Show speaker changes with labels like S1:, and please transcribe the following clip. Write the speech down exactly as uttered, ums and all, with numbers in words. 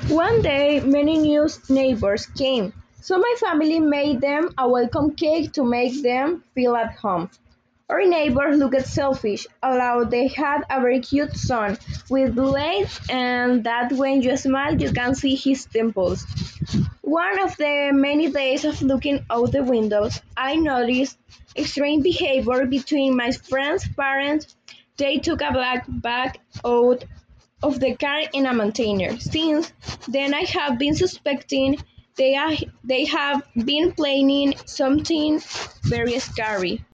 S1: One day, many new neighbors came, so my family made them a welcome cake to make them feel at home. Our neighbors looked selfish, although they had a very cute son with blue eyes and that when you smile you can see his dimples. One of the many days of looking out the windows, I noticed strange behavior between my friend's parents. They took a black bag out of the car in a container. Since then I have been suspecting they, are, they have been planning something very scary.